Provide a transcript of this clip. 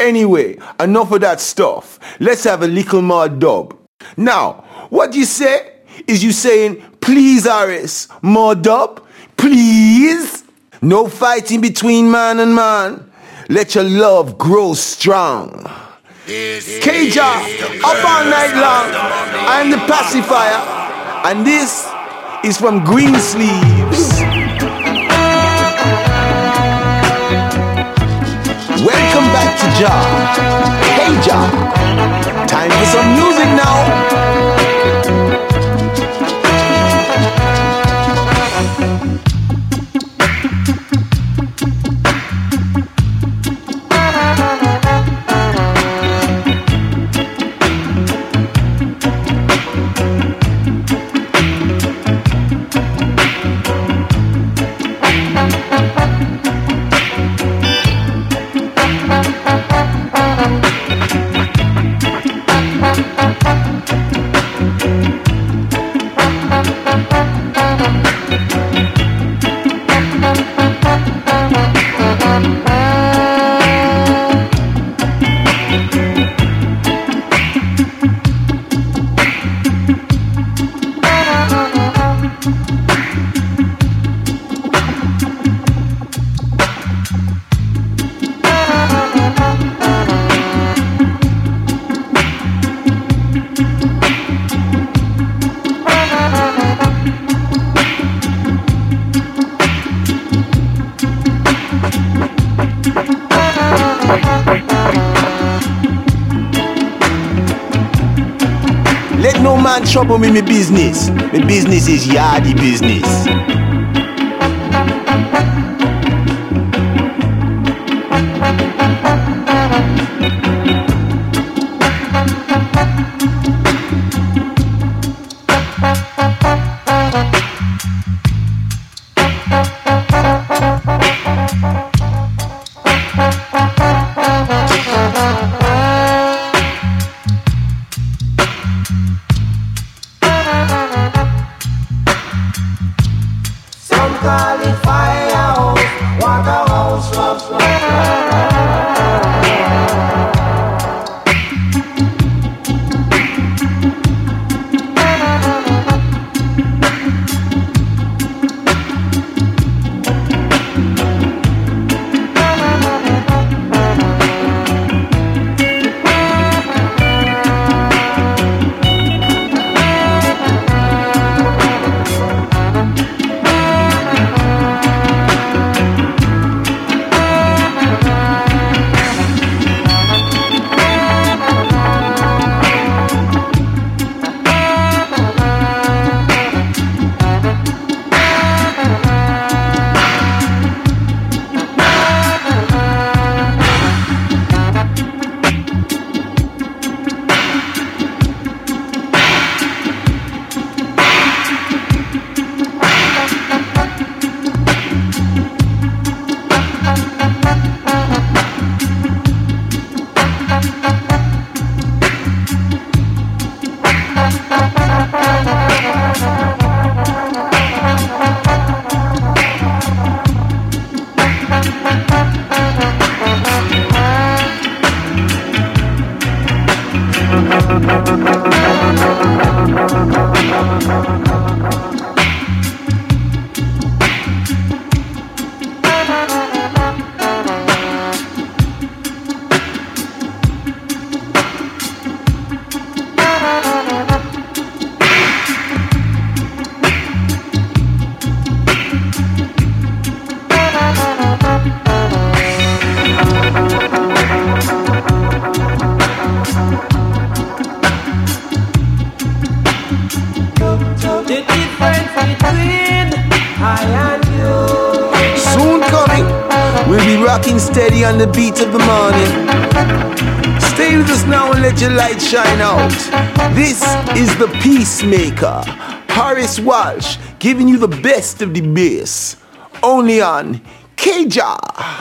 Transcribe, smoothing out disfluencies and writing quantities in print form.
Anyway, enough of that stuff. Let's have a little more dub. Now, what you say is you saying, please Harris, more dub? Please? No fighting between man and man. Let your love grow strong. K-Jah, up all night long. I'm the pacifier. And this is from Greensleeves. Welcome back to Jah. K-Jah. Time for some music now. Let no man trouble me, my business. My business is yardy business. Call it firehouse, waterhouse, rough. Soon coming, we'll be rocking steady on the beat of the morning. Stay with us now and let your light shine out. This is the Peacemaker, Horace Walsh, giving you the best of the bass. Only on K-Jah.